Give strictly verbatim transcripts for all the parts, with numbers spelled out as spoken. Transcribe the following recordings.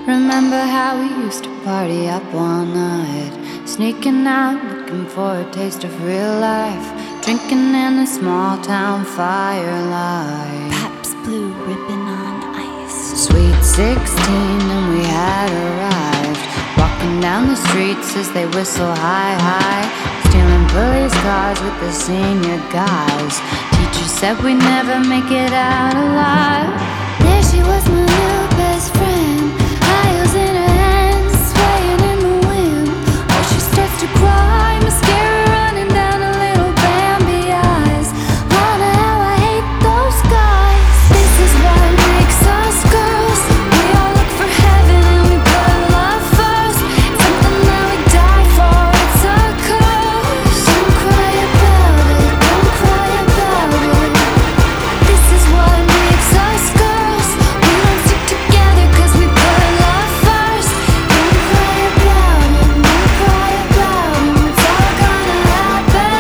Remember how we used to party up all night, sneaking out, looking for a taste of real life, drinking in the small town firelight. Pabst Blue Ribbon on ice. Sweet sixteen and we had arrived, walking down the streets as they whistle hi hi, stealing police cars with the senior guys. Teacher said we'd never make it out alive. There she was, my new best friend, high heels in her hands, swaying in the wind. Oh, she starts to cry, mascara running down her little Bambi eyes. Wonder how I hate those guys. This is what makes us girls. We all look for heaven and we put love first. It's something that we die for, it's a curse. Don't cry about it, don't cry about it. This is what makes us girls. We don't stick together cause we put love first. Don't cry about it, don't cry about it. It's all gonna happen.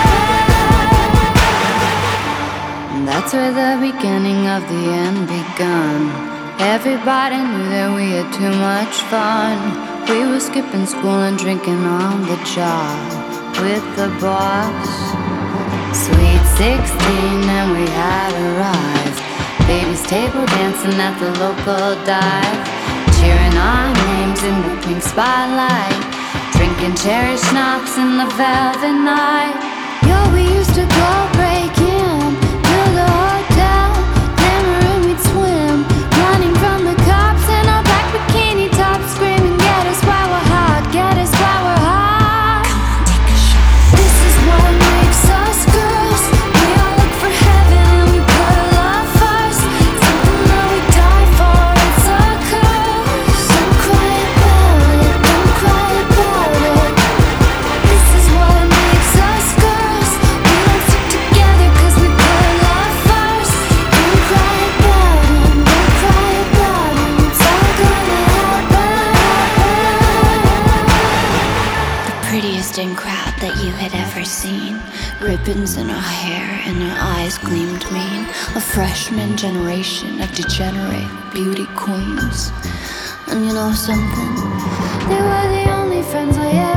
And that's where the beginning of the end begun. Everybody knew that we had too much fun. We were skipping school and drinking on the job with the boss. Sweet sixteen and we had arrived, baby's table dancing at the local dive, cheering our names in the pink spotlight, drinking cherry schnapps in the velvet night. Yo, we used to go break in to the hotel, glamour and we'd swim, running from the cops in our black bikini tops, screaming, get us while we're hot, get us while we're hot. Come on, take a shot. This is what makes us girls. We all look for heaven and we put love first. Something that we die for, it's a curse. Don't cry about it, don't cry about it. This is what makes us girls. We don't stick together cause we put love first. Don't cry about it, don't cry about it. It's all gonna happen. The prettiest in crowd that you had ever seen, ribbons in her hair and her eyes gleamed mean. A freshman generation of degenerate beauty queens. And you know something? They were the only friends I ever